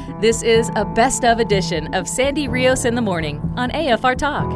This is a best of edition of Sandy Rios in the Morning on AFR Talk.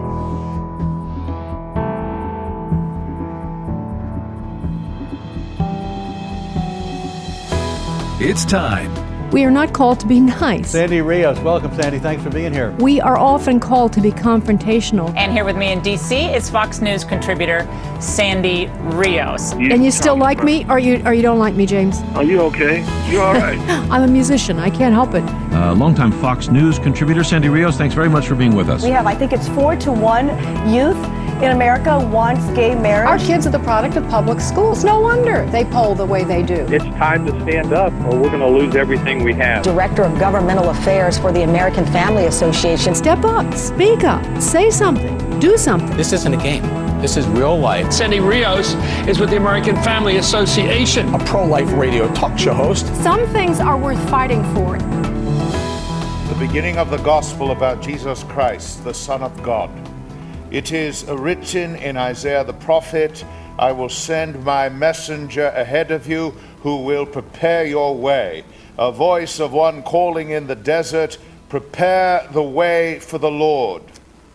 It's time. We are not called to be nice. Sandy Rios, welcome, Sandy. Thanks for being here. We are often called to be confrontational. And here with me in D.C. is Fox News contributor Sandy Rios. And you still like me, or you don't like me, James? Are you okay? You all right? I'm a musician. I can't help it. Longtime Fox News contributor Sandy Rios, thanks very much for being with us. We have, I think it's 4-1 youth in America wants gay marriage. Our kids are the product of public schools. No wonder they poll the way they do. It's time to stand up or we're going to lose everything we have. Director of Governmental Affairs for the American Family Association. Step up, speak up, say something, do something. This isn't a game. This is real life. Sandy Rios is with the American Family Association. A pro-life radio talk show host. Some things are worth fighting for. The beginning of the gospel about Jesus Christ, the Son of God. It is written in Isaiah the prophet, I will send my messenger ahead of you who will prepare your way. A voice of one calling in the desert, prepare the way for the Lord.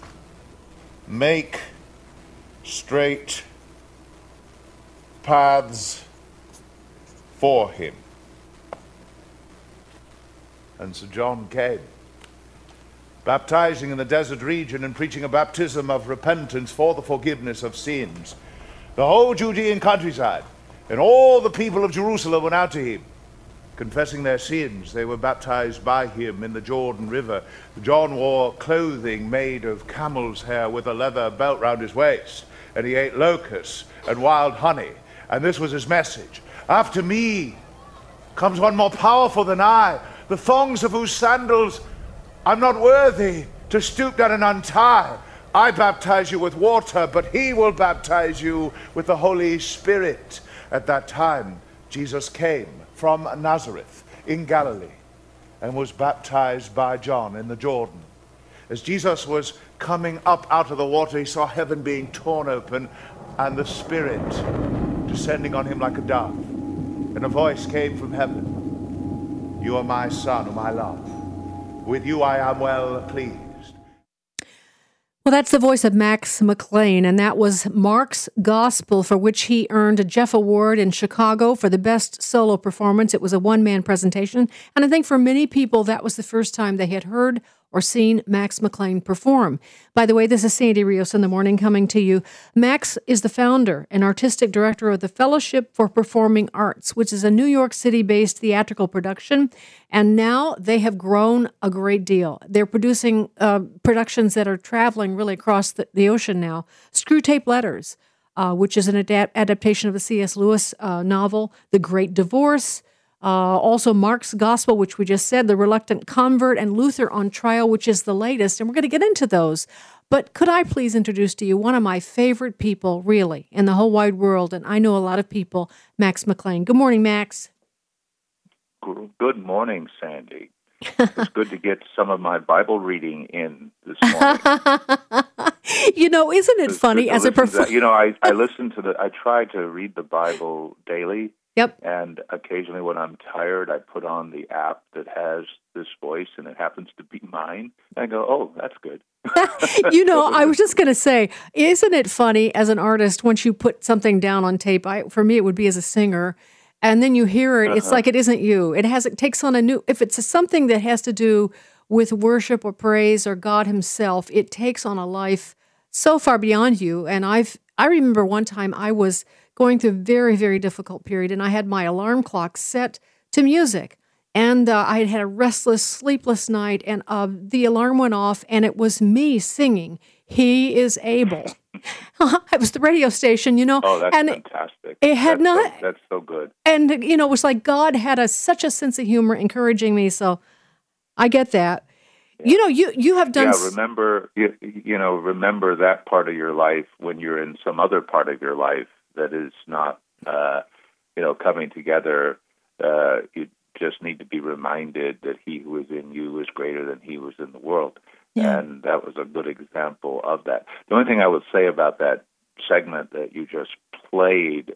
Make straight paths for him. And so John came, baptizing in the desert region and preaching a baptism of repentance for the forgiveness of sins. The whole Judean countryside and all the people of Jerusalem went out to him, confessing their sins. They were baptized by him in the Jordan River. John wore clothing made of camel's hair with a leather belt round his waist, and he ate locusts and wild honey. And this was his message. After me comes one more powerful than I, the thongs of whose sandals I'm not worthy to stoop down and untie. I baptize you with water, but he will baptize you with the Holy Spirit. At that time, Jesus came from Nazareth in Galilee and was baptized by John in the Jordan. As Jesus was coming up out of the water, he saw heaven being torn open and the Spirit descending on him like a dove. And a voice came from heaven, you are my Son, whom I love. With you I am well pleased. Well, that's the voice of Max McLean, and that was Mark's Gospel, for which he earned a Jeff Award in Chicago for the best solo performance. It was a one-man presentation, and I think for many people that was the first time they had heard or seen Max McLean perform. By the way, this is Sandy Rios in the Morning coming to you. Max is the founder and artistic director of the Fellowship for Performing Arts, which is a New York City-based theatrical production, and now they have grown a great deal. They're producing productions that are traveling really across the ocean now. Screwtape Letters, which is an adaptation of the C.S. Lewis novel, The Great Divorce. Also Mark's Gospel, which we just said, The Reluctant Convert, and Luther on Trial, which is the latest. And we're going to get into those. But could I please introduce to you one of my favorite people, really, in the whole wide world, and I know a lot of people, Max McLean. Good morning, Max. Good morning, Sandy. It's good to get some of my Bible reading in this morning. You know, isn't it funny as a professor? You know, I listen to I try to read the Bible daily. Yep. And occasionally when I'm tired, I put on the app that has this voice, and it happens to be mine. And I go, oh, that's good. You know, I was just going to say, isn't it funny as an artist, once you put something down on tape, for me it would be as a singer, and then you hear it, it's like it isn't you. It takes on a new, if it's something that has to do with worship or praise or God himself, it takes on a life so far beyond you. And I remember one time I was going through a very, very difficult period, and I had my alarm clock set to music. And I had had a restless, sleepless night, and the alarm went off, and it was me singing, He is Able. It was the radio station, you know. Oh, that's fantastic. It had that's so good. And, you know, it was like God had such a sense of humor encouraging me, so I get that. Yeah. You know, you have done... Yeah, remember that part of your life when you're in some other part of your life that is not, coming together. You just need to be reminded that he who is in you is greater than he who is in the world. Yeah. And that was a good example of that. The only thing I would say about that segment that you just played,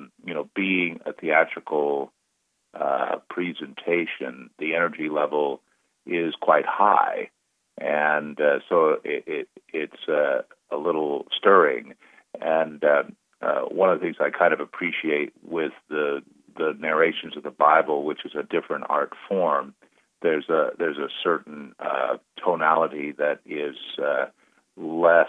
being a theatrical presentation, the energy level is quite high, and so it's a little stirring. And one of the things I kind of appreciate with the narrations of the Bible, which is a different art form, there's a certain tonality that is less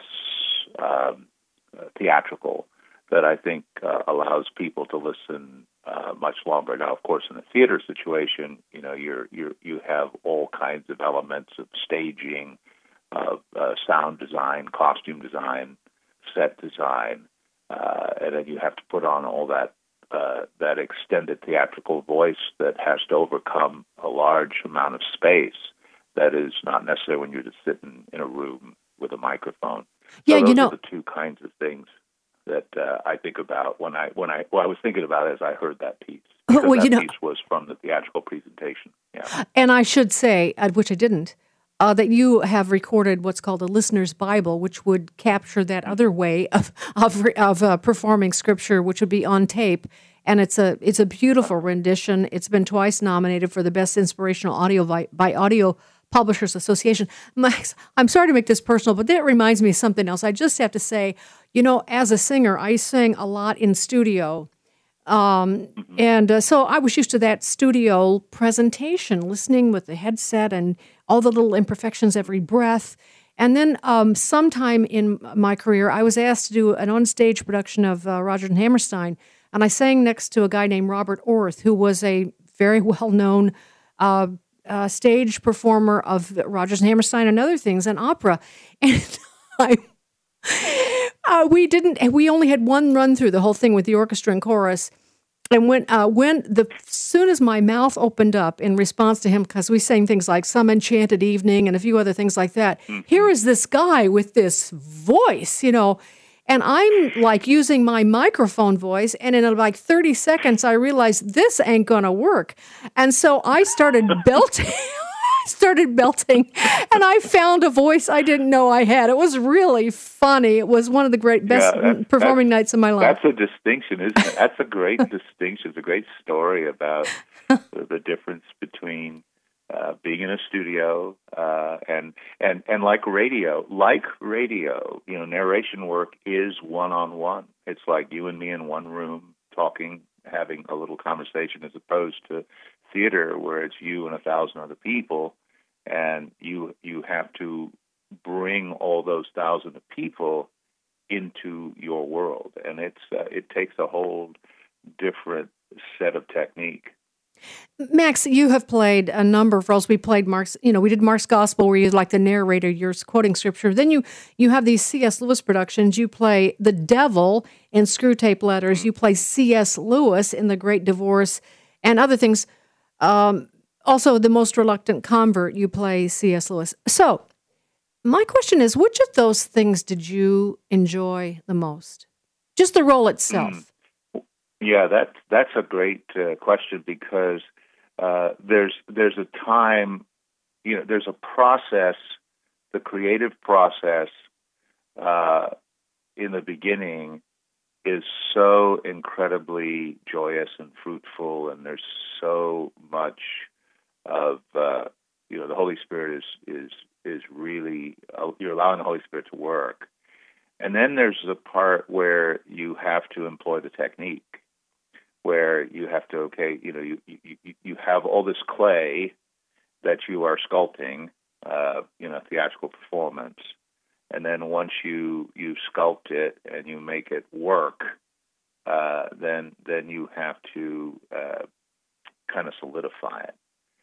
theatrical, that I think allows people to listen much longer. Now, of course, in a theater situation, you have all kinds of elements of staging, of sound design, costume design, set design, and then you have to put on all that extended theatrical voice that has to overcome a large amount of space that is not necessary when you're just sitting in a room with a microphone. Yeah, so those are the two kinds of things that I think about when I was thinking about it as I heard that piece. Well, that piece was from the theatrical presentation. Yeah. And I should say, which I didn't, that you have recorded what's called a listener's Bible, which would capture that other way of performing Scripture, which would be on tape. And it's a beautiful rendition. It's been twice nominated for the Best Inspirational Audio by Audio Publishers Association. Max, I'm sorry to make this personal, but that reminds me of something else. I just have to say, as a singer, I sing a lot in studio. And so I was used to that studio presentation, listening with the headset and all the little imperfections every breath. And then sometime in my career, I was asked to do an onstage production of Rodgers and Hammerstein, and I sang next to a guy named Robert Orth, who was a very well-known stage performer of Rodgers and Hammerstein and other things, and opera. And we only had one run through the whole thing with the orchestra and chorus. And soon as my mouth opened up in response to him, because we sang things like Some Enchanted Evening and a few other things like that, here is this guy with this voice, and I'm like using my microphone voice, and in like 30 seconds, I realized this ain't gonna work. And so I started belting. And I found a voice I didn't know I had. It was really funny. It was one of the best performing nights of my life. That's a distinction, isn't it? That's a great distinction. It's a great story about the difference between being in a studio and like radio, narration work is one-on-one. It's like you and me in one room talking, having a little conversation, as opposed to theater where it's you and 1,000 other people, and you have to bring all those 1,000 people into your world, and it takes a whole different set of technique. Max, you have played a number of roles. We played Mark's, we did Mark's Gospel, where you're like the narrator, you're quoting Scripture. Then you have these C.S. Lewis productions. You play the devil in Screwtape Letters. You play C.S. Lewis in The Great Divorce and other things. Also, The Most Reluctant Convert, you play C.S. Lewis. So my question is, which of those things did you enjoy the most? Just the role itself. Yeah, that's a great question, because there's a time, there's a process, the creative process in the beginning is so incredibly joyous and fruitful, and there's so much of the Holy Spirit is really, you're allowing the Holy Spirit to work. And then there's the part where you have to employ the technique, where you have to, you have all this clay that you are sculpting, theatrical performance, and then once you sculpt it and you make it work, then you have to kind of solidify it,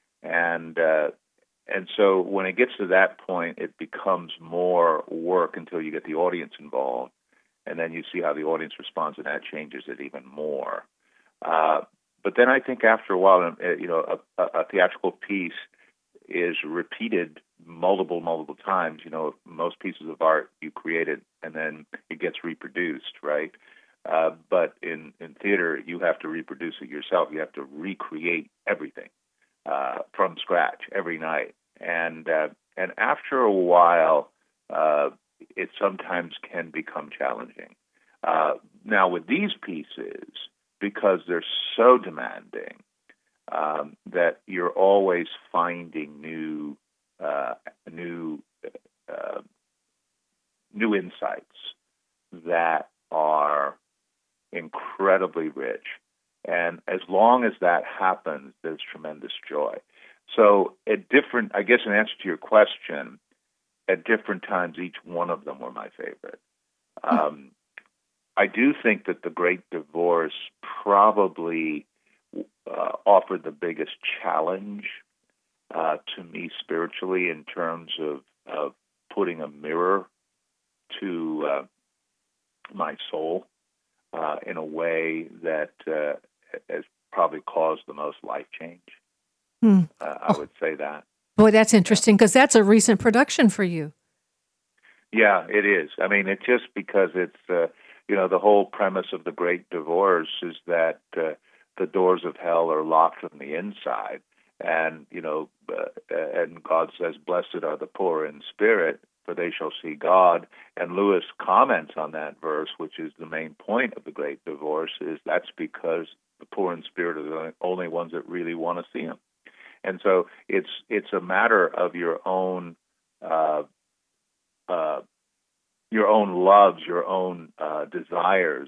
and so when it gets to that point, it becomes more work until you get the audience involved, and then you see how the audience responds, and that changes it even more. But then I think after a while, a theatrical piece is repeated multiple times. Most pieces of art you create it and then it gets reproduced, right? But in theater, you have to reproduce it yourself. You have to recreate everything from scratch every night. And after a while, it sometimes can become challenging. Now, with these pieces, because they're so demanding, that you're always finding new new insights that are incredibly rich. And as long as that happens, there's tremendous joy. So I guess in answer to your question, at different times, each one of them were my favorite. I do think that The Great Divorce probably offered the biggest challenge to me spiritually in terms of putting a mirror to my soul in a way that has probably caused the most life change. I would say that. Boy, that's interesting because that's a recent production for you. Yeah, it is. I mean, it's just because it's, the whole premise of The Great Divorce is that the doors of hell are locked from the inside. And, and God says, blessed are the poor in spirit, for they shall see God. And Lewis comments on that verse, which is the main point of The Great Divorce, is that's because the poor in spirit are the only ones that really want to see him. And so it's a matter of your own loves, your own desires.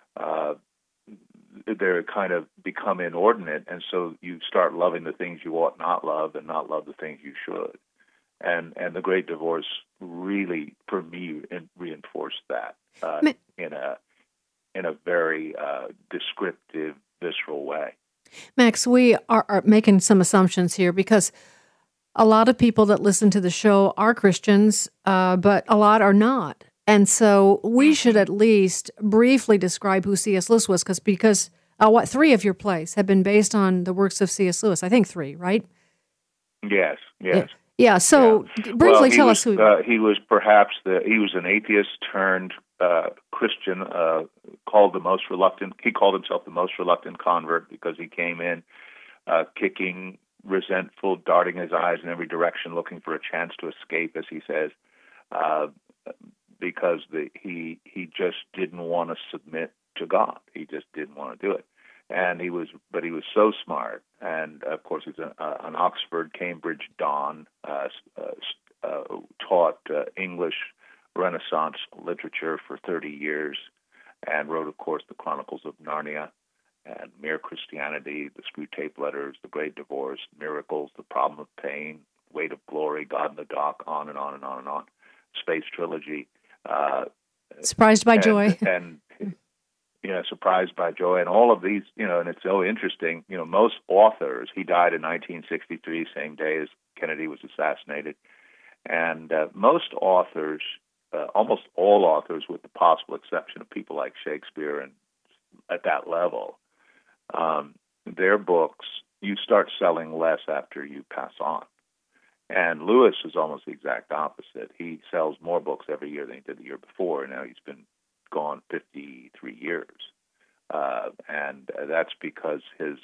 They're kind of become inordinate, and so you start loving the things you ought not love and not love the things you should. And The Great Divorce really, for me, reinforced that in a very descriptive, visceral way. Max, we are making some assumptions here because a lot of people that listen to the show are Christians, but a lot are not. And so we should at least briefly describe who C.S. Lewis was because 3 of your plays have been based on the works of C.S. Lewis. I think 3, right? Yes. Yeah, so briefly tell us who he was. He was an atheist turned Christian, called the most reluctant. He called himself the most reluctant convert because he came in kicking, resentful, darting his eyes in every direction, looking for a chance to escape, as he says, because he just didn't want to submit to God. He just didn't want to do it. And he was so smart. And of course, he's an Oxford, Cambridge don, taught English Renaissance literature for 30 years, and wrote, of course, the Chronicles of Narnia, and Mere Christianity, the Screwtape Letters, The Great Divorce, Miracles, The Problem of Pain, Weight of Glory, God in the Dock, on and on and on and on, Space Trilogy. Surprised by Joy. And Surprised by Joy, and all of these, and it's so interesting, most authors, he died in 1963, same day as Kennedy was assassinated, and most authors, almost all authors, with the possible exception of people like Shakespeare and at that level, their books, you start selling less after you pass on. And Lewis is almost the exact opposite. He sells more books every year than he did the year before, and now he's been gone 53 years. And that's because his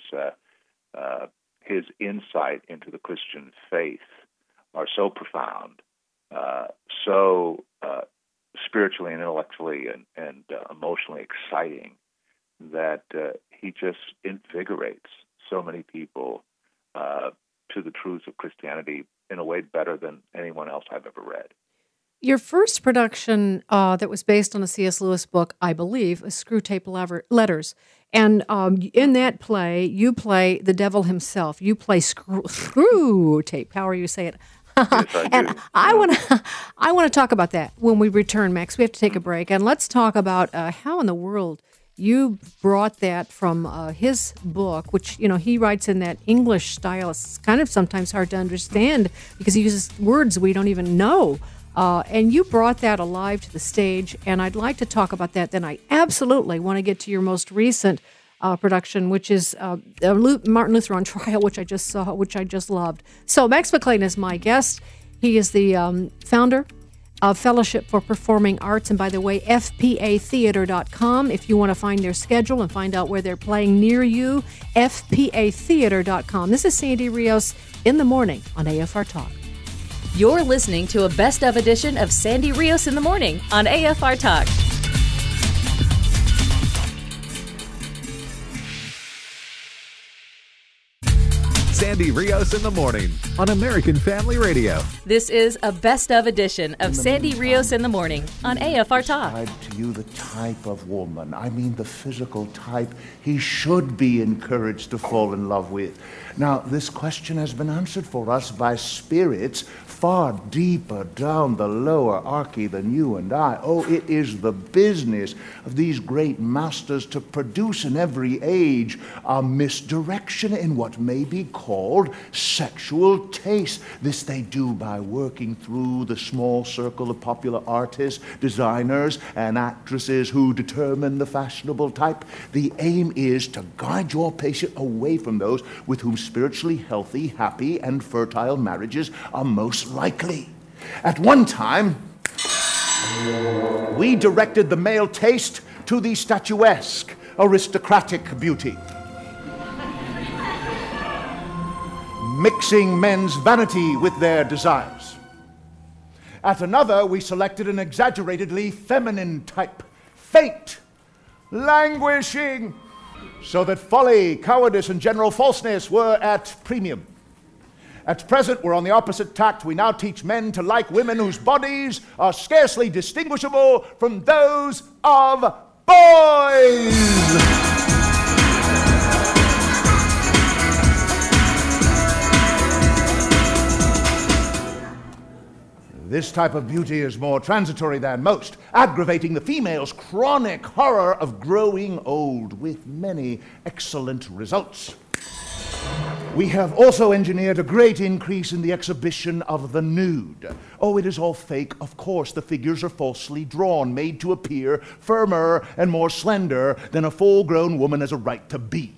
insight into the Christian faith are so profound, so spiritually and intellectually and emotionally exciting that he just invigorates so many people to the truths of Christianity in a way better than anyone else I've ever read. Your first production that was based on a C.S. Lewis book, I believe, is Screwtape Letters. And in that play, you play the devil himself. You play Screwtape, however you say it. Yes, and I want to talk about that when we return, Max. We have to take a break. And let's talk about how in the world you brought that from his book, which, he writes in that English style. It's kind of sometimes hard to understand because he uses words we don't even know. And you brought that alive to the stage, and I'd like to talk about that. Then I absolutely want to get to your most recent production, which is Martin Luther on Trial, which I just saw, which I just loved. So Max McLean is my guest. He is the founder of Fellowship for Performing Arts. And by the way, fpatheater.com, if you want to find their schedule and find out where they're playing near you, fpatheater.com. This is Sandy Rios in the morning on AFR Talk. You're listening to a best of edition of Sandy Rios in the Morning on AFR Talk. Sandy Rios in the Morning on American Family Radio. This is a best of edition of Sandy Rios in the Morning on AFR Talk. To you the type of woman, I mean the physical type he should be encouraged to fall in love with. Now, this question has been answered for us by spirits far deeper down the lower archy than you and I. Oh, it is the business of these great masters to produce in every age a misdirection in what may be called sexual taste. This they do by working through the small circle of popular artists, designers, and actresses who determine the fashionable type. The aim is to guide your patient away from those with whom spiritually healthy, happy, and fertile marriages are most likely. At one time, we directed the male taste to the statuesque, aristocratic beauty, mixing men's vanity with their desires. At another, we selected an exaggeratedly feminine type, faint, languishing, so that folly, cowardice, and general falseness were at premium. At present, we're on the opposite tact. We now teach men to like women whose bodies are scarcely distinguishable from those of boys. This type of beauty is more transitory than most, aggravating the female's chronic horror of growing old, with many excellent results. We have also engineered a great increase in the exhibition of the nude. Oh, it is all fake, of course. The figures are falsely drawn, made to appear firmer and more slender than a full-grown woman has a right to be.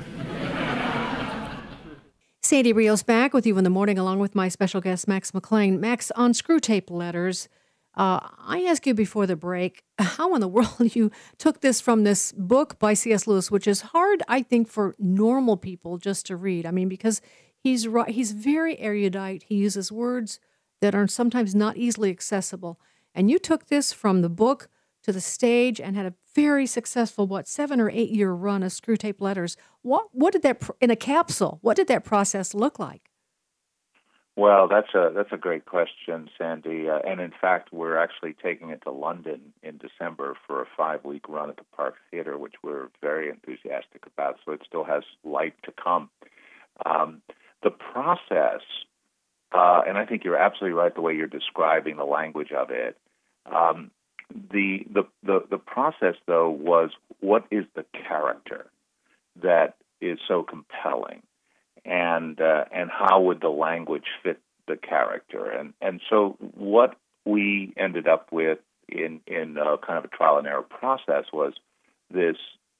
Sandy Rios back with you in the morning, along with my special guest, Max McLean. Max, on Screwtape Letters, I asked you before the break how in the world you took this from this book by C.S. Lewis, which is hard, I think, for normal people just to read. I mean, because he's very erudite. He uses words that are sometimes not easily accessible. And you took this from the book to the stage and had a very successful, 7 or 8 year run of Screwtape Letters. What did that, in a capsule, what did that process look like? Well, that's a great question, Sandy. And in fact, we're actually taking it to London in December for a 5-week run at the Park Theatre, which we're very enthusiastic about. So it still has light to come. The process, and I think you're absolutely right the way you're describing the language of it. The process, though, was what is the character that is so compelling, and how would the language fit the character, and so what we ended up with in kind of a trial and error process was this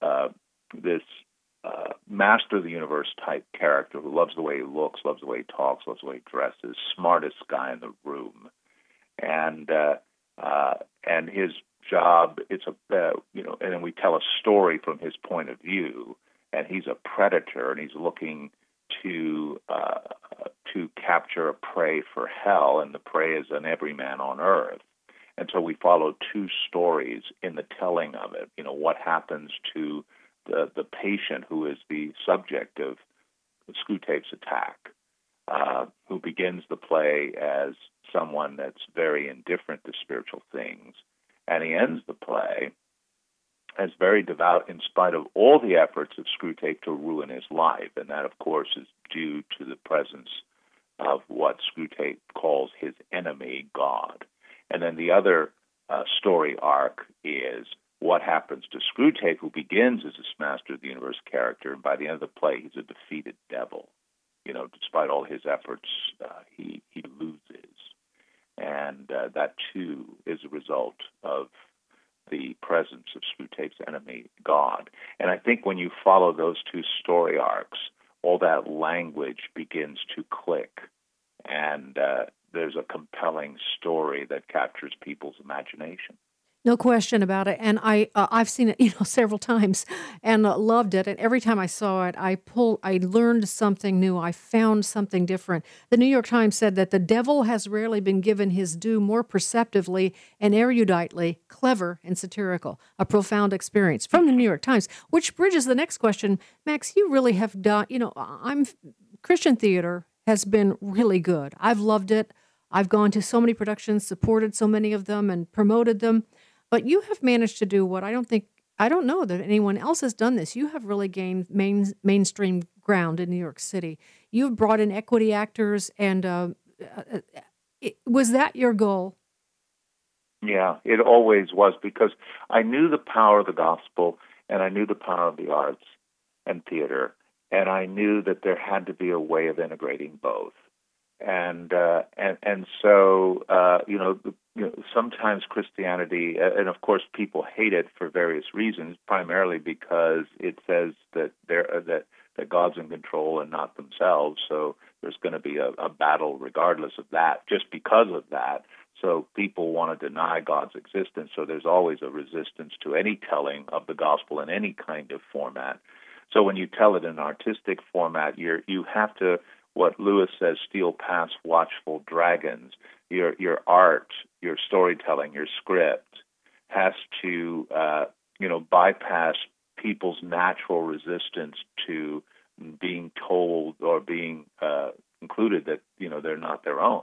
master of the universe type character who loves the way he looks, loves the way he talks, loves the way he dresses, smartest guy in the room, and his job, it's and then we tell a story from his point of view, and he's a predator, and he's looking to capture a prey for hell, and the prey is an everyman on earth. And so we follow 2 stories in the telling of it. What happens to the patient who is the subject of Screwtape's attack, who begins the play as someone that's very indifferent to spiritual things, and he ends the play as very devout in spite of all the efforts of Screwtape to ruin his life, and that, of course, is due to the presence of what Screwtape calls his enemy, God. And then the other story arc is what happens to Screwtape, who begins as this master of the universe character, and by the end of the play, he's a defeated devil. Despite all his efforts, he loses. And that, too, is a result of the presence of Screwtape's enemy, God. And I think when you follow those 2 story arcs, all that language begins to click, and there's a compelling story that captures people's imagination. No question about it. And I've seen it, several times and loved it. And every time I saw it, I learned something new. I found something different. The New York Times said that the devil has rarely been given his due more perceptively and eruditely, clever and satirical. A profound experience from the New York Times, which bridges the next question. Max, you really have done, I'm Christian theater has been really good. I've loved it. I've gone to so many productions, supported so many of them, and promoted them. But you have managed to do what I don't know that anyone else has done this. You have really gained mainstream ground in New York City. You've brought in equity actors, and was that your goal? Yeah, it always was, because I knew the power of the gospel, and I knew the power of the arts and theater, and I knew that there had to be a way of integrating both. And so sometimes Christianity, and of course people hate it for various reasons, primarily because it says that that God's in control and not themselves. So there's going to be a battle regardless of that, just because of that. So people want to deny God's existence. So there's always a resistance to any telling of the gospel in any kind of format. So when you tell it in an artistic format, you have to, what Lewis says, steal past watchful dragons. Your art, your storytelling, your script has to bypass people's natural resistance to being told or being concluded that they're not their own.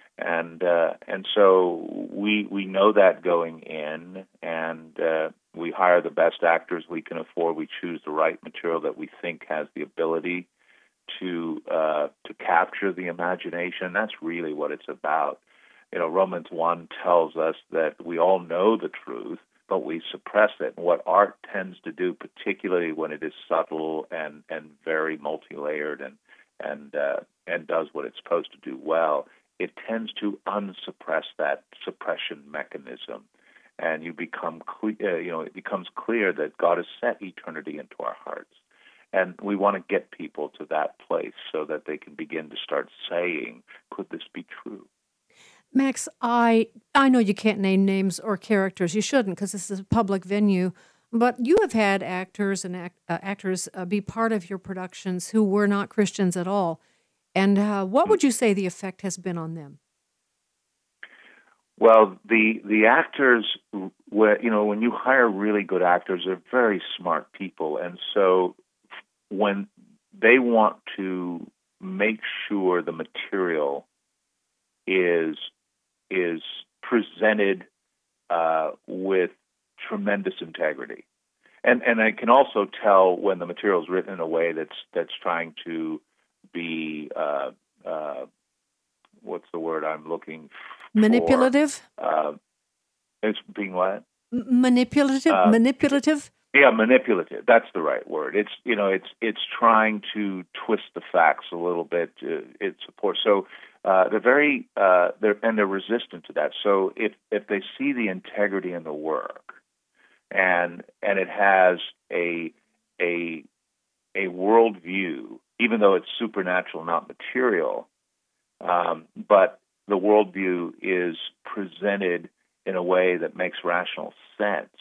And so we know that going in, and we hire the best actors we can afford. We choose the right material that we think has the ability to capture the imagination. That's really what it's about. Romans 1 tells us that we all know the truth, but we suppress it. And what art tends to do, particularly when it is subtle and very multi-layered and does what it's supposed to do well, it tends to unsuppress that suppression mechanism, and it becomes clear that God has set eternity into our hearts. And we want to get people to that place so that they can begin to start saying, could this be true? Max, I know you can't name names or characters. You shouldn't, because this is a public venue. But you have had actors and actors be part of your productions who were not Christians at all. And what would you say the effect has been on them? Well, the actors, when you hire really good actors, they're very smart people. And so when they want to make sure the material is presented with tremendous integrity, and I can also tell when the material is written in a way that's trying to be what's the word I'm looking for? Manipulative. It's being what? Manipulative. Manipulative. Yeah, manipulative. That's the right word. It's trying to twist the facts a little bit. It supports. So they're very they're resistant to that. So if they see the integrity in the work, and it has a worldview, even though it's supernatural, not material, but the worldview is presented in a way that makes rational sense.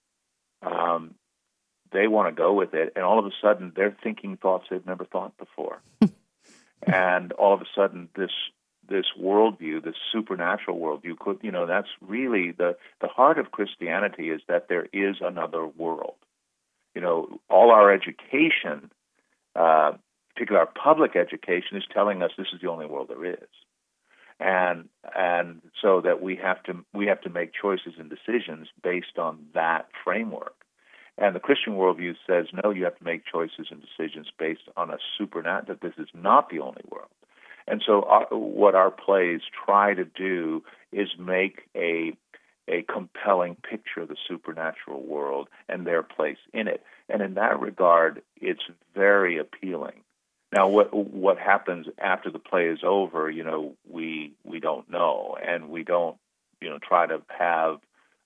They want to go with it, and all of a sudden they're thinking thoughts they've never thought before. And all of a sudden this worldview, this supernatural worldview, that's really the heart of Christianity, is that there is another world. All our education, particularly our public education, is telling us this is the only world there is. And so that we have to make choices and decisions based on that framework. And the Christian worldview says, no, you have to make choices and decisions based on a supernatural, that this is not the only world. And so what our plays try to do is make a compelling picture of the supernatural world and their place in it. And in that regard, it's very appealing. Now, what happens after the play is over, we don't know, and we don't, try to have,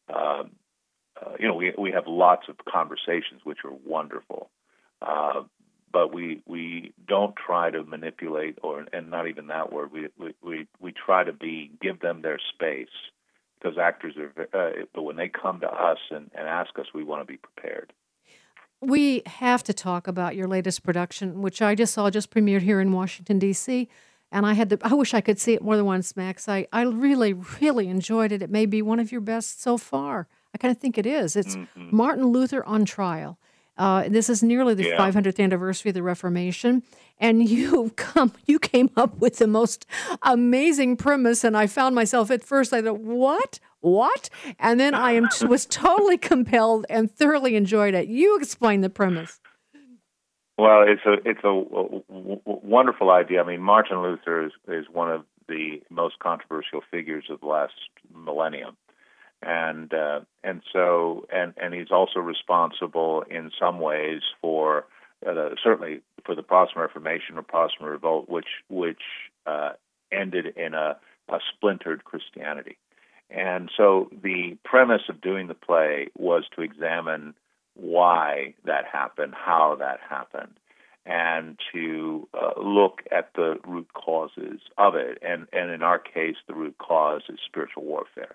we have lots of conversations which are wonderful, but we don't try to manipulate, and not even that word. We try to give them their space, because actors but when they come to us and ask us, we want to be prepared. We have to talk about your latest production, which I just premiered here in Washington, D.C., and I wish I could see it more than once, Max. I really, really enjoyed it. It may be one of your best so far. I kind of think it is. It's Martin Luther on Trial. This is nearly the 500th anniversary of the Reformation, and you came up with the most amazing premise. And I found myself at first, I thought, what? And then I was totally compelled and thoroughly enjoyed it. You explain the premise. Well, it's a wonderful idea. I mean, Martin Luther is one of the most controversial figures of the last millennium. And he's also responsible in some ways for certainly for the Protestant Reformation or Protestant Revolt, which ended in a splintered Christianity. And so the premise of doing the play was to examine why that happened, how that happened, and to look at the root causes of it. And in our case, the root cause is spiritual warfare.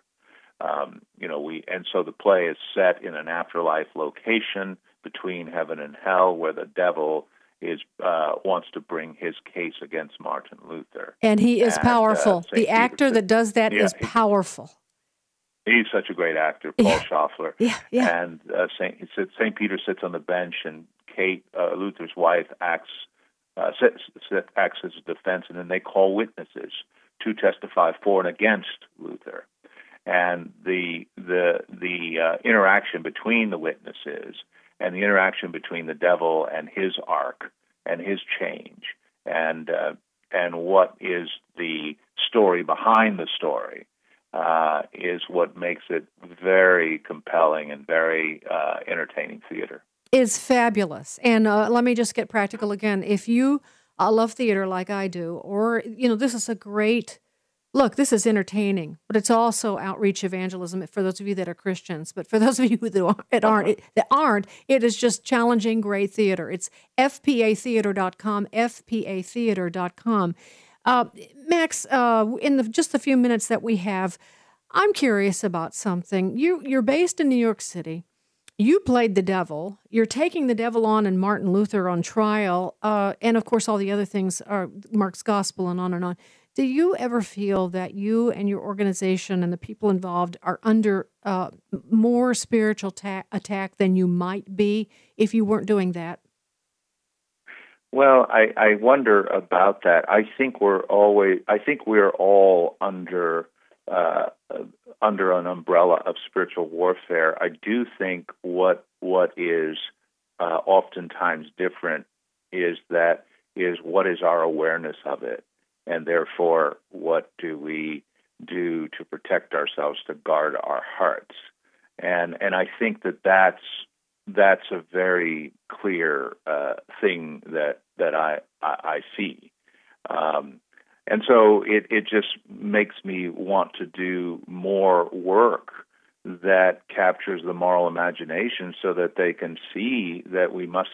So the play is set in an afterlife location between heaven and hell, where the devil wants to bring his case against Martin Luther. And he is powerful. The actor that does that is powerful. He's such a great actor, Paul Schaeffler. Yeah. And St. Peter sits on the bench, and Kate, Luther's wife, acts as a defense, and then they call witnesses to testify for and against Luther. And the interaction between the witnesses and the interaction between the devil and his ark and his change and what is the story behind the story is what makes it very compelling and very entertaining theater. Is fabulous. And let me just get practical again. If you love theater like I do, or this is a great. Look, this is entertaining, but it's also outreach evangelism for those of you that are Christians. But for those of you that aren't, it is just challenging, great theater. It's fpatheater.com, fpatheater.com. Max, in just the few minutes that we have, I'm curious about something. You're based in New York City. You played the devil. You're taking the devil on and Martin Luther on trial, and of course all the other things are Mark's Gospel and on and on. Do you ever feel that you and your organization and the people involved are under more spiritual attack than you might be if you weren't doing that? Well, I wonder about that. I think we're all under an umbrella of spiritual warfare. I do think what is oftentimes different is what is our awareness of it. And therefore, what do we do to protect ourselves, to guard our hearts? And I think that's a very clear thing that I see. And so it just makes me want to do more work that captures the moral imagination, so that they can see that we must,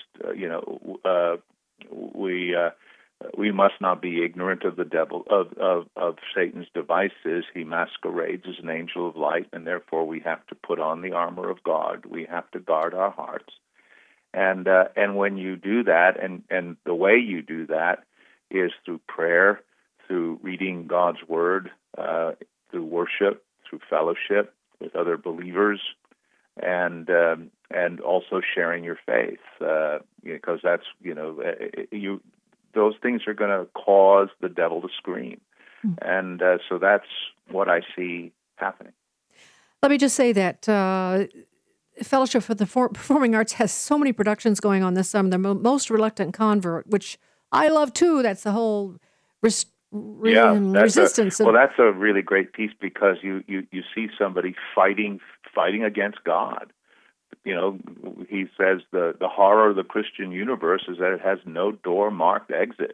we must not be ignorant of the devil, of Satan's devices. He masquerades as an angel of light, and therefore we have to put on the armor of God. We have to guard our hearts. And when you do that, and the way you do that is through prayer, through reading God's Word, through worship, through fellowship with other believers, and also sharing your faith, because that's those things are going to cause the devil to scream. And so that's what I see happening. Let me just say that Fellowship for the Performing Arts has so many productions going on this summer. The Most Reluctant Convert, which I love too. That's the whole resistance. That's a really great piece, because you see somebody fighting against God. He says the horror of the Christian universe is that it has no door-marked exit.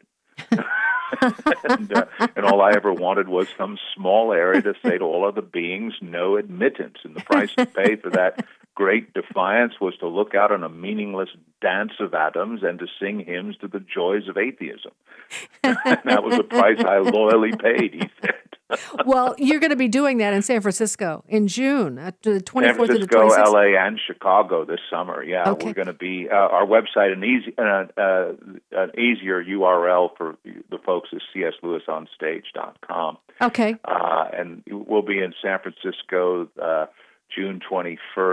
and all I ever wanted was some small area to say to all other beings, no admittance. And the price to pay for that great defiance was to look out on a meaningless dance of atoms and to sing hymns to the joys of atheism. That was the price I loyally paid, he said. Well, you're going to be doing that in San Francisco in June, the 24th to the 26th. San Francisco, LA, and Chicago this summer. Yeah, okay. We're going to be our website, an easier URL for the folks is cslewisonstage.com. Okay. And we'll be in San Francisco June 21st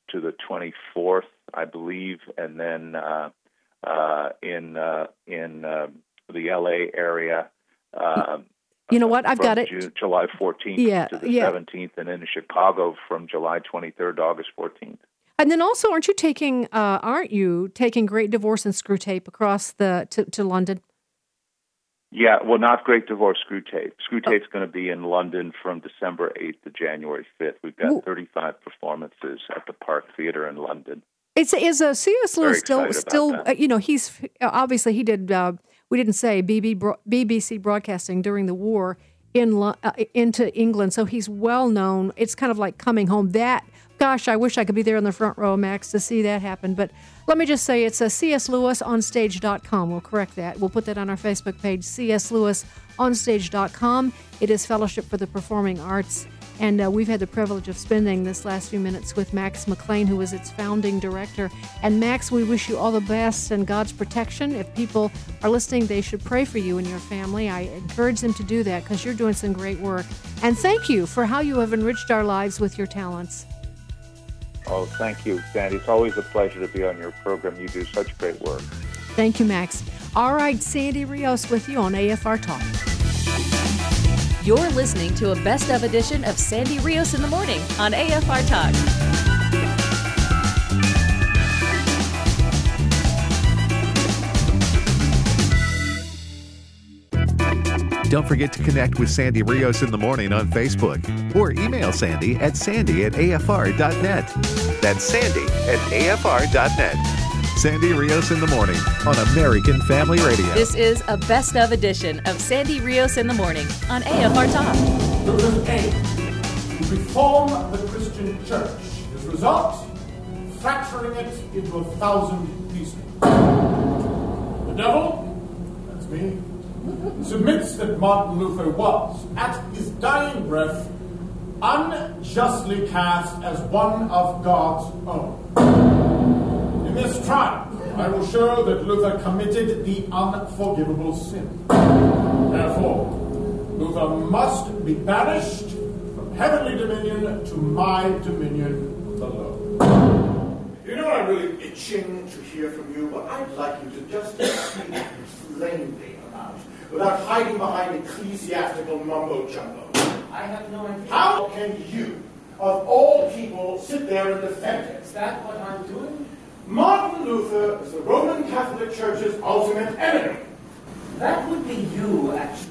to the 24th, I believe, and then in the LA area. You know what? I've got it. July 14th to the 17th, and in Chicago from July 23rd to August 14th. And then also, aren't you taking Great Divorce and Screw Tape across to London? Yeah, well, not Great Divorce, Screw Tape. Screw Tape's going to be in London from December 8th to January 5th. We've got 35 performances at the Park Theatre in London. Is C.S. Lewis still he's obviously he did, we didn't say, BBC broadcasting during the war into England, so he's well known. It's kind of like coming home. Gosh, I wish I could be there in the front row, Max, to see that happen. But let me just say it's cslewisonstage.com. We'll correct that. We'll put that on our Facebook page, cslewisonstage.com. It is Fellowship for the Performing Arts. And we've had the privilege of spending this last few minutes with Max McLean, who is its founding director. And Max, we wish you all the best and God's protection. If people are listening, they should pray for you and your family. I encourage them to do that because you're doing some great work. And thank you for how you have enriched our lives with your talents. Oh, thank you, Sandy. It's always a pleasure to be on your program. You do such great work. Thank you, Max. All right, Sandy Rios with you on AFR Talk. You're listening to a best of edition of Sandy Rios in the Morning on AFR Talk. Don't forget to connect with Sandy Rios in the Morning on Facebook or email Sandy at sandy@afr.net. That's sandy@afr.net. Sandy Rios in the Morning on American Family Radio. This is a best of edition of Sandy Rios in the Morning on AFR Talk. Luther's aim to reform the Christian church. His result, fracturing it into 1,000 pieces. The devil, that's me, submits that Martin Luther was, at his dying breath, unjustly cast as one of God's own. In this trial, I will show that Luther committed the unforgivable sin. Therefore, Luther must be banished from heavenly dominion to my dominion below. You know, I'm really itching to hear from you, but I'd like you to just speak plainly about it, without hiding behind ecclesiastical mumbo-jumbo. I have no idea. How can you, of all people, sit there and defend it? Is that what I'm doing? Martin Luther is the Roman Catholic Church's ultimate enemy. That would be you, actually.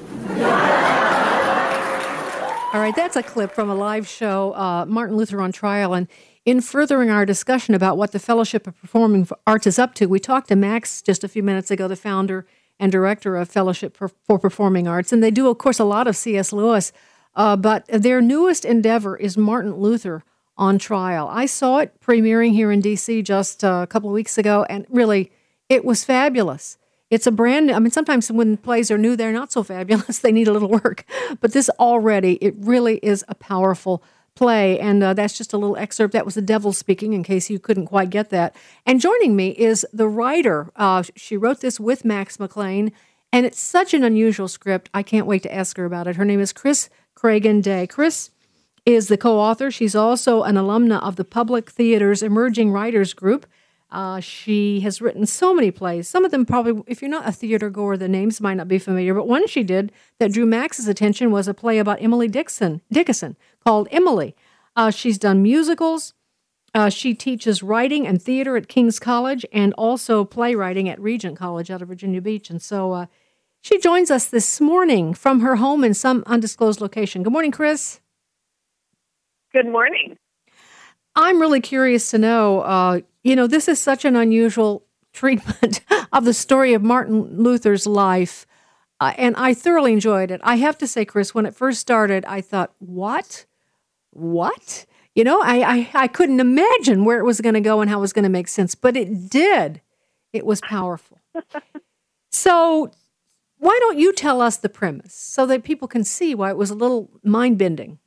All right, that's a clip from a live show, Martin Luther on Trial. And in furthering our discussion about what the Fellowship of Performing Arts is up to, we talked to Max just a few minutes ago, the founder and director of Fellowship for Performing Arts. And they do, of course, a lot of C.S. Lewis, but their newest endeavor is Martin Luther on Trial. I saw it premiering here in D.C. just a couple of weeks ago, and really, it was fabulous. It's a brand, sometimes when plays are new, they're not so fabulous. They need a little work. But this already, it really is a powerful play, and that's just a little excerpt. That was the devil speaking, in case you couldn't quite get that. And joining me is the writer. She wrote this with Max McLean, and it's such an unusual script. I can't wait to ask her about it. Her name is Chris Cragen Day. Chris is the co-author. She's also an alumna of the Public Theater's Emerging Writers Group. She has written so many plays. Some of them probably, if you're not a theater goer, the names might not be familiar. But one she did that drew Max's attention was a play about Emily Dickinson called Emily. She's done musicals. She teaches writing and theater at King's College and also playwriting at Regent College out of Virginia Beach. And so she joins us this morning from her home in some undisclosed location. Good morning, Chris. Good morning. I'm really curious to know, this is such an unusual treatment of the story of Martin Luther's life, and I thoroughly enjoyed it. I have to say, Chris, when it first started, I thought, what? I couldn't imagine where it was going to go and how it was going to make sense, but it did. It was powerful. So why don't you tell us the premise so that people can see why it was a little mind-bending?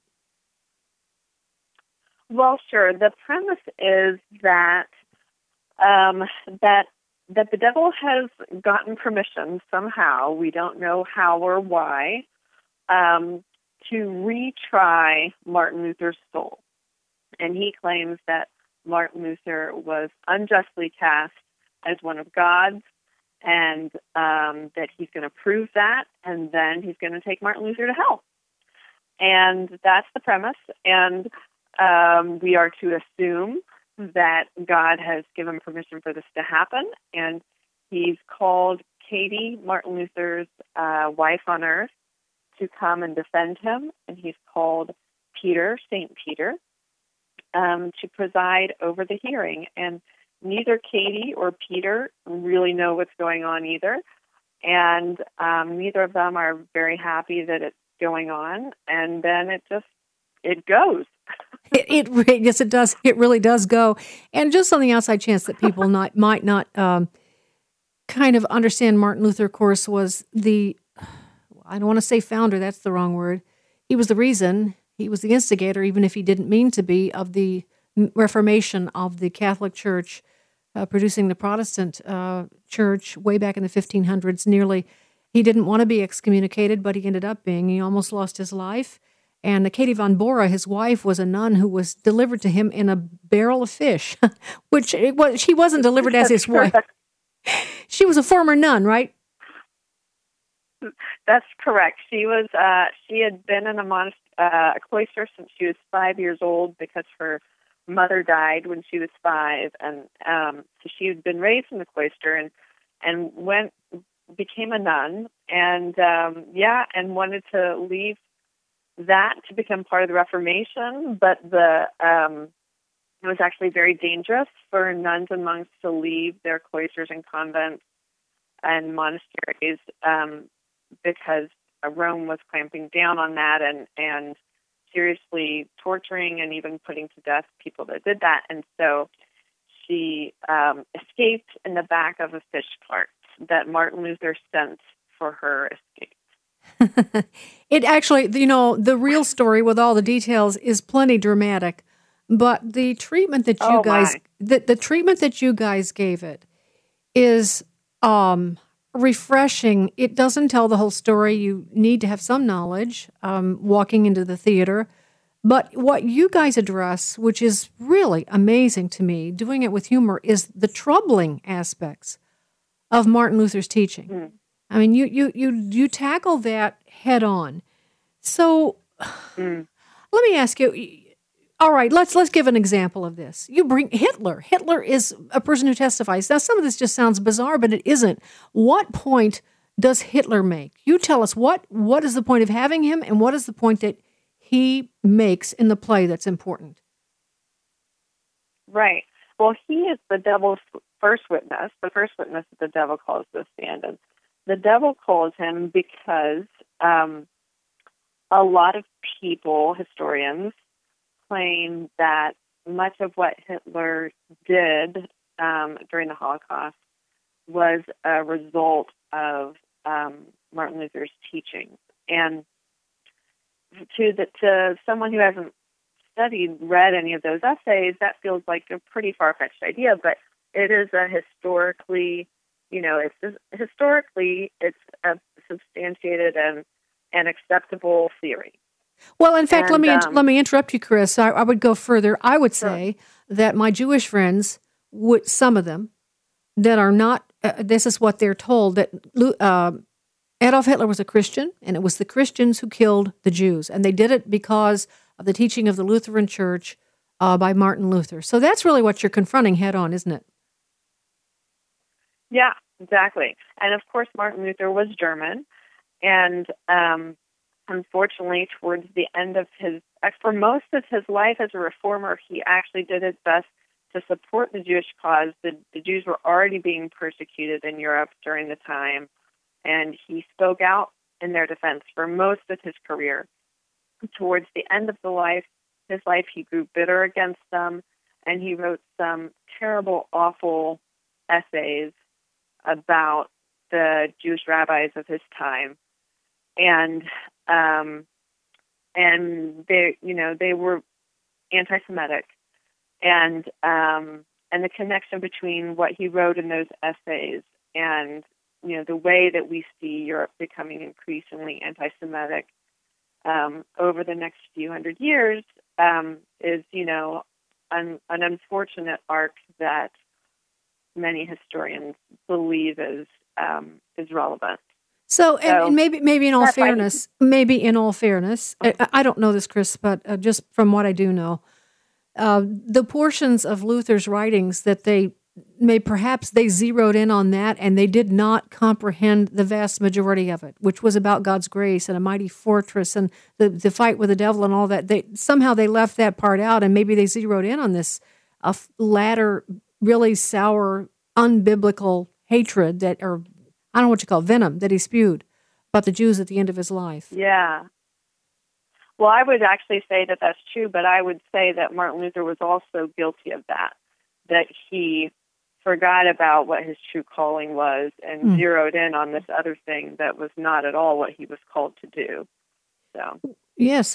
Well, sure. The premise is that that the devil has gotten permission somehow, we don't know how or why, to retry Martin Luther's soul. And he claims that Martin Luther was unjustly cast as one of God's, and that he's going to prove that, and then he's going to take Martin Luther to hell. And that's the premise, and we are to assume that God has given permission for this to happen, and he's called Katie, Martin Luther's wife on earth, to come and defend him, and he's called Peter, St. Peter, to preside over the hearing. And neither Katie or Peter really know what's going on either, and neither of them are very happy that it's going on, and then it goes. Yes, it does. It really does go. And just on the outside chance that people might not kind of understand, Martin Luther, of course, was I don't want to say founder, that's the wrong word. He was the reason, he was the instigator, even if he didn't mean to be, of the Reformation of the Catholic Church, producing the Protestant Church way back in the 1500s. Nearly, he didn't want to be excommunicated, but he ended up being. He almost lost his life. And Katie von Bora, his wife, was a nun who was delivered to him in a barrel of fish, which she wasn't delivered as his wife. She was a former nun, right? That's correct. She was. She had been in a cloister since she was 5 years old because her mother died when she was 5, and so she had been raised in the cloister and became a nun, and and wanted to leave that to become part of the Reformation, but it was actually very dangerous for nuns and monks to leave their cloisters and convents and monasteries because Rome was clamping down on that and seriously torturing and even putting to death people that did that. And so she escaped in the back of a fish cart that Martin Luther sent for her escape. It actually, the real story with all the details is plenty dramatic, but the treatment that you the treatment that you guys gave it is refreshing. It doesn't tell the whole story. You need to have some knowledge walking into the theater, but what you guys address, which is really amazing to me, doing it with humor, is the troubling aspects of Martin Luther's teaching. Mm. I mean, you tackle that head on. So let me ask you. All right, let's give an example of this. You bring Hitler. Hitler is a person who testifies. Now, some of this just sounds bizarre, but it isn't. What point does Hitler make? You tell us what is the point of having him, and what is the point that he makes in the play that's important? Right. Well, he is the devil's first witness, the first witness that the devil calls to stand. And the devil calls him because a lot of people, historians, claim that much of what Hitler did during the Holocaust was a result of Martin Luther's teachings. And to someone who hasn't read any of those essays, that feels like a pretty far-fetched idea, but it is a historically, it's a substantiated and acceptable theory. Well, in fact, let me interrupt you, Chris. I would go further. I would say that my Jewish friends, some of them, that are not, this is what they're told, that Adolf Hitler was a Christian, and it was the Christians who killed the Jews, and they did it because of the teaching of the Lutheran Church by Martin Luther. So that's really what you're confronting head on, isn't it? Yeah, exactly. And of course, Martin Luther was German, and unfortunately, towards the end of for most of his life as a reformer, he actually did his best to support the Jewish cause. The Jews were already being persecuted in Europe during the time, and he spoke out in their defense for most of his career. Towards the end of his life, he grew bitter against them, and he wrote some terrible, awful essays about the Jewish rabbis of his time. And they were anti-Semitic, and the connection between what he wrote in those essays and the way that we see Europe becoming increasingly anti-Semitic over the next few hundred years is an unfortunate arc that many historians believe is relevant. So, and maybe in all fairness, I don't know this, Chris, but just from what I do know, the portions of Luther's writings that they zeroed in on that, and they did not comprehend the vast majority of it, which was about God's grace and a mighty fortress and the fight with the devil and all that. They left that part out, and maybe they zeroed in on this latter, really sour, unbiblical hatred or I don't know what you call it, venom that he spewed about the Jews at the end of his life. Yeah. Well, I would actually say that that's true, but I would say that Martin Luther was also guilty of that he forgot about what his true calling was and zeroed in on this other thing that was not at all what he was called to do. So yes,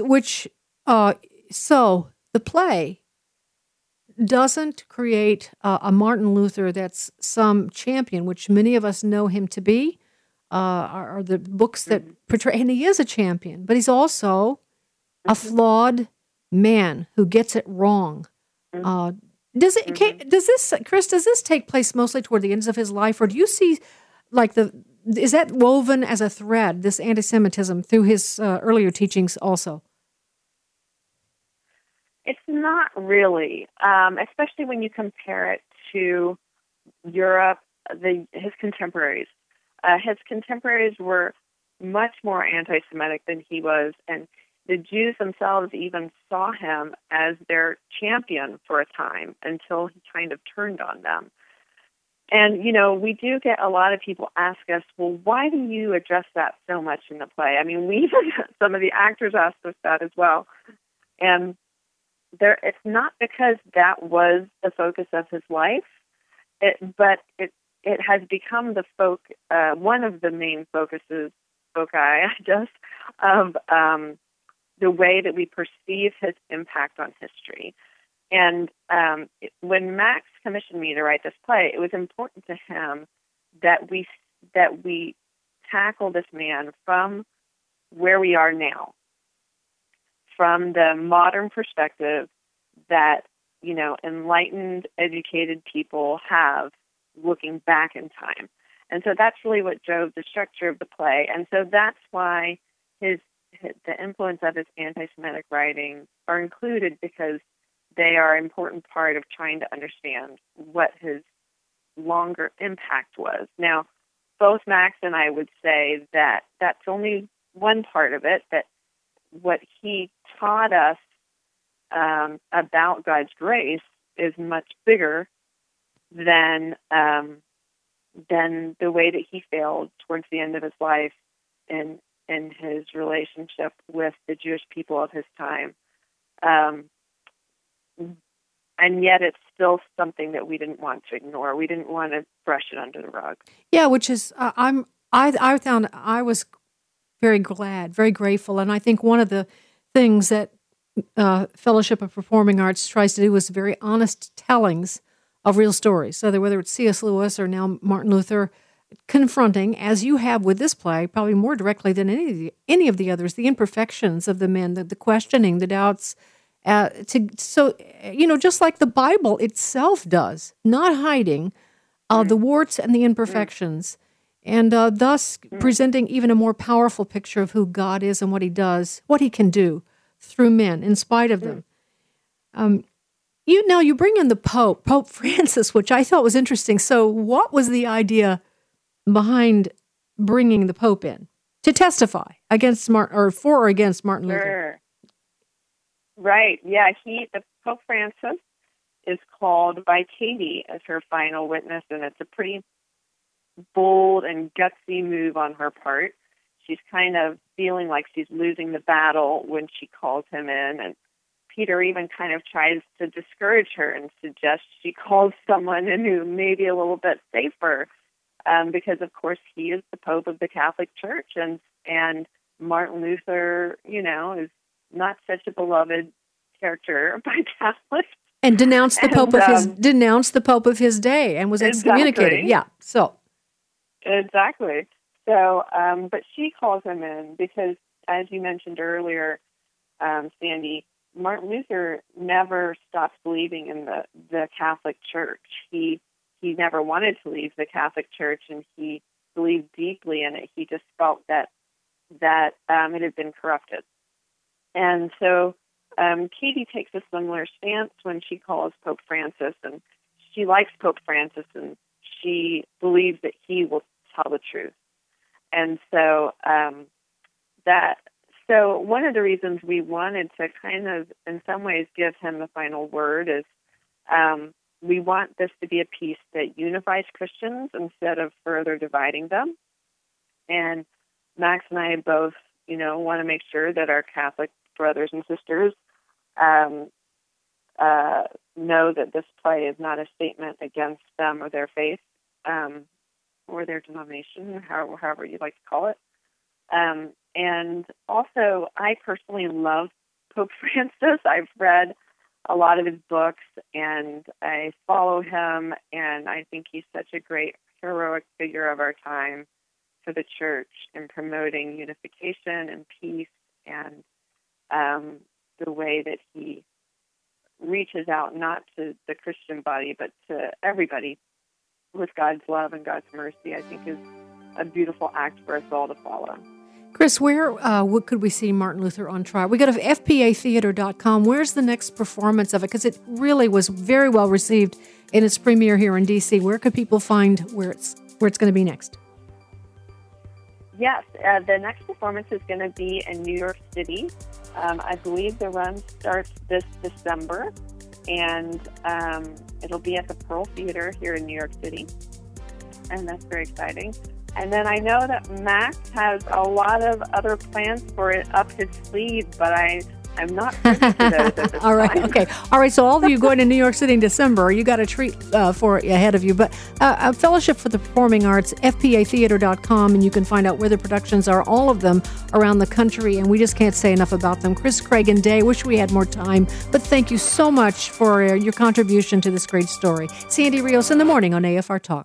so the play doesn't create a Martin Luther that's some champion, which many of us know him to be, are the books that portray, and he is a champion, but he's also a flawed man who gets it wrong. Does this take place mostly toward the ends of his life, or do you see is that woven as a thread, this anti-Semitism, through his earlier teachings also? It's not really, especially when you compare it to Europe, his contemporaries. His contemporaries were much more anti-Semitic than he was, and the Jews themselves even saw him as their champion for a time until he kind of turned on them. And, we do get a lot of people ask us, well, why do you address that so much in the play? I mean, some of the actors asked us that as well. And it's not because that was the focus of his life, but it has become one of the main foci, I guess, of the way that we perceive his impact on history. And when Max commissioned me to write this play, it was important to him that we tackle this man from where we are now, from the modern perspective that, enlightened, educated people have looking back in time. And so that's really what drove the structure of the play. And so that's why the influence of his anti-Semitic writings are included, because they are an important part of trying to understand what his longer impact was. Now, both Max and I would say that that's only one part of it, that what he taught us about God's grace is much bigger than the way that he failed towards the end of his life in his relationship with the Jewish people of his time. And yet it's still something that we didn't want to ignore. We didn't want to brush it under the rug. Yeah, which is, I found I was very glad, very grateful. And I think one of the things that Fellowship of Performing Arts tries to do is very honest tellings of real stories. So whether it's C.S. Lewis or now Martin Luther, confronting, as you have with this play, probably more directly than any of the others, the imperfections of the men, the questioning, the doubts. Just like the Bible itself does, not hiding the warts and the imperfections, and thus presenting even a more powerful picture of who God is and what he does, what he can do through men in spite of them. You bring in the Pope Francis, which I thought was interesting. So what was the idea behind bringing the Pope in to testify against for or against Martin Luther? Right. Yeah. The Pope Francis is called by Katie as her final witness, and it's a pretty bold and gutsy move on her part. She's kind of feeling like she's losing the battle when she calls him in, and Peter even kind of tries to discourage her and suggests she calls someone in who may be a little bit safer, because of course he is the Pope of the Catholic Church, and Martin Luther, is not such a beloved character by Catholics. And denounced the Pope of his day and was excommunicated. Exactly. Yeah. So exactly. So, but she calls him in because, as you mentioned earlier, Sandy, Martin Luther never stopped believing in the Catholic Church. He never wanted to leave the Catholic Church, and he believed deeply in it. He just felt that it had been corrupted. And so Katie takes a similar stance when she calls Pope Francis, and she likes Pope Francis, and she believes that he will tell the truth. And so so one of the reasons we wanted to kind of, in some ways, give him the final word is we want this to be a peace that unifies Christians instead of further dividing them. And Max and I both, want to make sure that our Catholic brothers and sisters know that this play is not a statement against them or their faith or their denomination, however you'd like to call it. And also, I personally love Pope Francis. I've read a lot of his books, and I follow him, and I think he's such a great, heroic figure of our time for the Church in promoting unification and peace, and the way that he reaches out not to the Christian body, but to everybody with God's love and God's mercy, I think is a beautiful act for us all to follow. Chris, where could we see Martin Luther on trial? We go to fpatheater.com. Where's the next performance of it? Because it really was very well received in its premiere here in D.C. Where could people find where it's going to be next? Yes, the next performance is going to be in New York City. I believe the run starts this December, and it'll be at the Pearl Theater here in New York City, and that's very exciting. And then I know that Max has a lot of other plans for it up his sleeve, but I'm not privy to those at this All right, time. okay. All right, so all of you going to New York City in December, you got a treat for it ahead of you. But a Fellowship for the Performing Arts, fpatheater.com, and you can find out where the productions are, all of them around the country, and we just can't say enough about them. Chris, Craig, and Day, wish we had more time, but thank you so much for your contribution to this great story. Sandy Rios in the morning on AFR Talk.